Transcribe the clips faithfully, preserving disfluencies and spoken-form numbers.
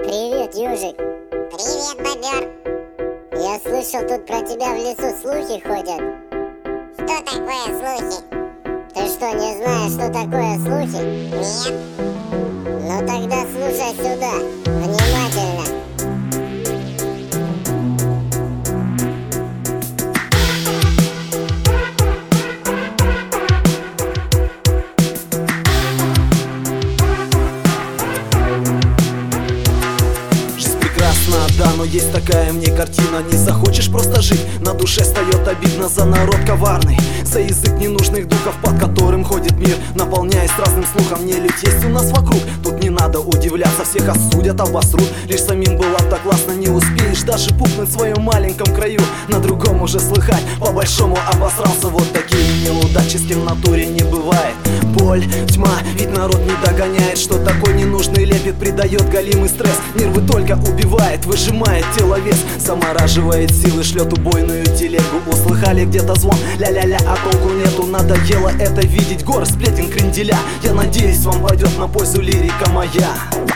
Привет, Южик. Привет, бобер. Я слышал, тут про тебя в лесу слухи ходят. Что такое слухи? Ты что, не знаешь, что такое слухи? Нет. Ну тогда слушай сюда, внимательно. Да, но есть такая мне картина. Не захочешь просто жить, на душе встает обидно за народ коварный, за язык ненужных духов, под которым ходит мир, наполняясь разным слухом. Нелюдь есть у нас вокруг, тут не надо удивляться. Всех осудят, обосрут, лишь самим было так классно. Не успеешь даже пукнуть в своем маленьком краю, на другом уже слыхать, по-большому обосрался. Вот такие неудачи, с кем в натуре не бывает. Боль, тьма, ведь народ не догоняет, что такой ненужный лепет придает галимый стресс. Нервы только убивает, выжимает тело вес, замораживает силы, шлет убойную телегу. Услыхали где-то звон, ля-ля-ля, а толку нету. Надоело это видеть, горы сплетен кренделя. Я надеюсь, вам пойдет на пользу лирика моя.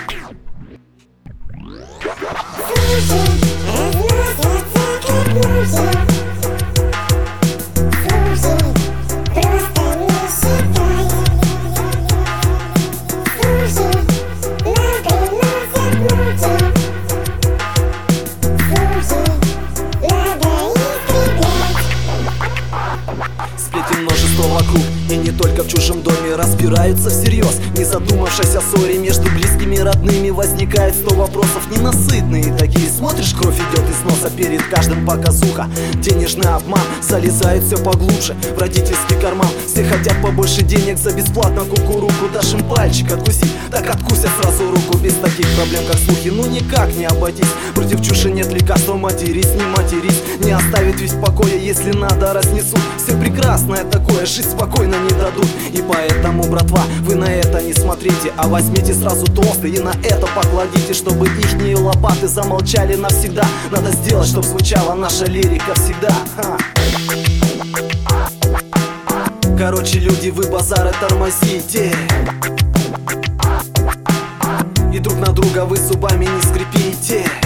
Сплетен множество вокруг, и не только в чужом доме. Разбираются всерьез, не задумавшись о ссоре между близкими и родными. Возникает сто вопросов ненасытные такие. Смотришь, кровь идет из носа, перед каждым показуха. Денежный обман, залезает все поглубже в родительский карман. Все хотят побольше денег за бесплатно кукуруку. Дашь им пальчик откусить, так откусят сразу руку. Без таких проблем, как слухи, ну никак не обойтись. Против чуши нет лекарства, матерись, не матерись. Не оставит ведь в покое, если надо, разнесут. Все прекрасное такое, жить спокойно не дадут. И поэтому, братва, вы на это не смотрите, а возьмите сразу тосты и на это покладите, чтобы ихние лопаты замолчали навсегда. Надо сделать, чтоб звучала наша лирика всегда. Ха. Короче, люди, вы базары тормозите, и друг на друга вы зубами не скрипите.